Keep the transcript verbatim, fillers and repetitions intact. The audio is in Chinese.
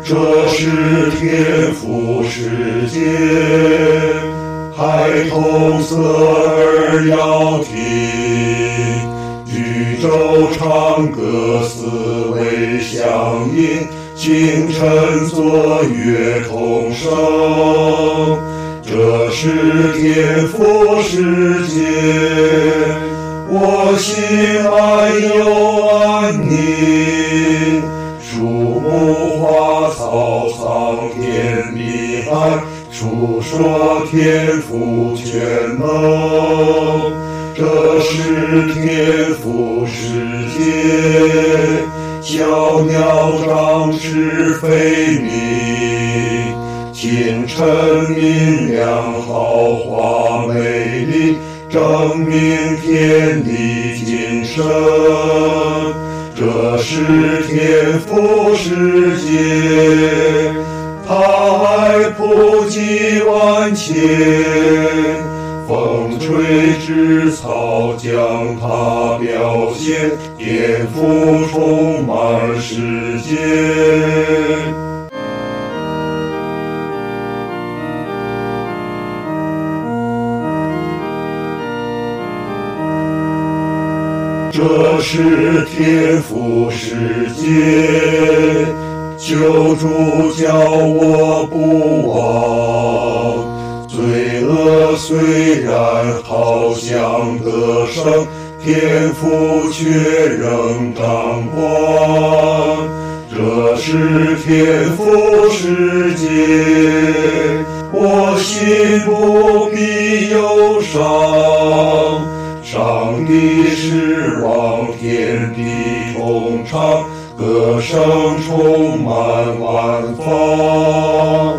这是天父世界，孩童侧耳要听，举舟唱歌思维响应，清晨作乐同声。这是天父世界，我心安有安宁。树木花草苍天地海，述说天父全能。这是天父世界，小鸟展翅飞鸣，清晨明亮豪华美丽，证明天地精神。这是天父世界，他爱普及万千，风吹枝草将它表现，天父充满世界。这是天父世界，救主叫我不忘。罪恶虽然好像得胜，天父却仍掌管。这是天父世界，我心不必忧伤。上帝是望天地同唱，歌声充满万方。